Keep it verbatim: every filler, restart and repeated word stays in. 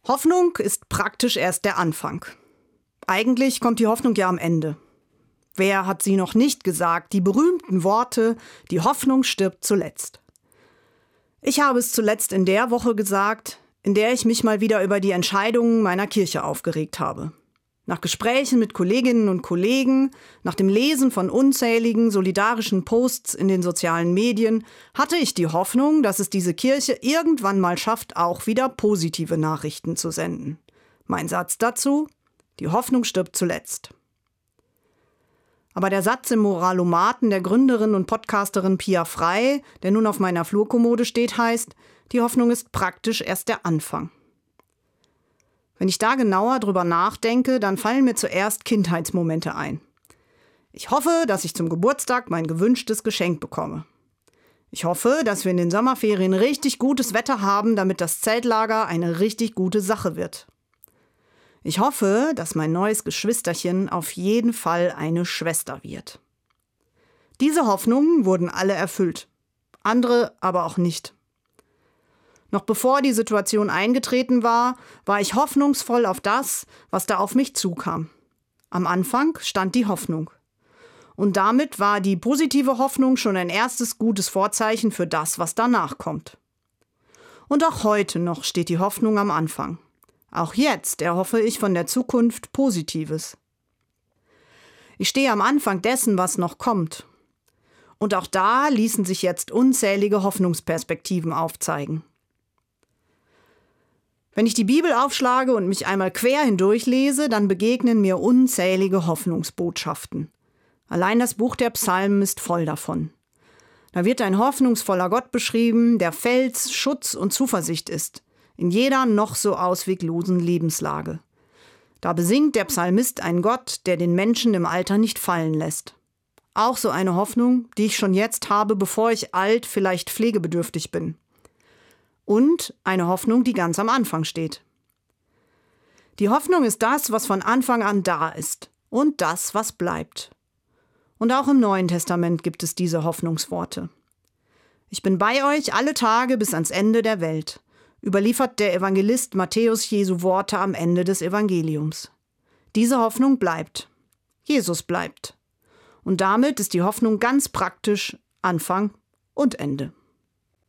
Hoffnung ist praktisch erst der Anfang. Eigentlich kommt die Hoffnung ja am Ende. Wer hat sie noch nicht gesagt, die berühmten Worte, die Hoffnung stirbt zuletzt? Ich habe es zuletzt in der Woche gesagt, in der ich mich mal wieder über die Entscheidungen meiner Kirche aufgeregt habe. Nach Gesprächen mit Kolleginnen und Kollegen, nach dem Lesen von unzähligen solidarischen Posts in den sozialen Medien, hatte ich die Hoffnung, dass es diese Kirche irgendwann mal schafft, auch wieder positive Nachrichten zu senden. Mein Satz dazu: Die Hoffnung stirbt zuletzt. Aber der Satz im Moralomaten der Gründerin und Podcasterin Pia Frey, der nun auf meiner Flurkommode steht, heißt: Die Hoffnung ist praktisch erst der Anfang. Wenn ich da genauer drüber nachdenke, dann fallen mir zuerst Kindheitsmomente ein. Ich hoffe, dass ich zum Geburtstag mein gewünschtes Geschenk bekomme. Ich hoffe, dass wir in den Sommerferien richtig gutes Wetter haben, damit das Zeltlager eine richtig gute Sache wird. Ich hoffe, dass mein neues Geschwisterchen auf jeden Fall eine Schwester wird. Diese Hoffnungen wurden alle erfüllt, andere aber auch nicht. Noch bevor die Situation eingetreten war, war ich hoffnungsvoll auf das, was da auf mich zukam. Am Anfang stand die Hoffnung. Und damit war die positive Hoffnung schon ein erstes gutes Vorzeichen für das, was danach kommt. Und auch heute noch steht die Hoffnung am Anfang. Auch jetzt erhoffe ich von der Zukunft Positives. Ich stehe am Anfang dessen, was noch kommt. Und auch da ließen sich jetzt unzählige Hoffnungsperspektiven aufzeigen. Wenn ich die Bibel aufschlage und mich einmal quer hindurchlese, dann begegnen mir unzählige Hoffnungsbotschaften. Allein das Buch der Psalmen ist voll davon. Da wird ein hoffnungsvoller Gott beschrieben, der Fels, Schutz und Zuversicht ist, in jeder noch so ausweglosen Lebenslage. Da besingt der Psalmist einen Gott, der den Menschen im Alter nicht fallen lässt. Auch so eine Hoffnung, die ich schon jetzt habe, bevor ich alt, vielleicht pflegebedürftig bin. Und eine Hoffnung, die ganz am Anfang steht. Die Hoffnung ist das, was von Anfang an da ist und das, was bleibt. Und auch im Neuen Testament gibt es diese Hoffnungsworte. Ich bin bei euch alle Tage bis ans Ende der Welt, überliefert der Evangelist Matthäus Jesu Worte am Ende des Evangeliums. Diese Hoffnung bleibt. Jesus bleibt. Und damit ist die Hoffnung ganz praktisch Anfang und Ende.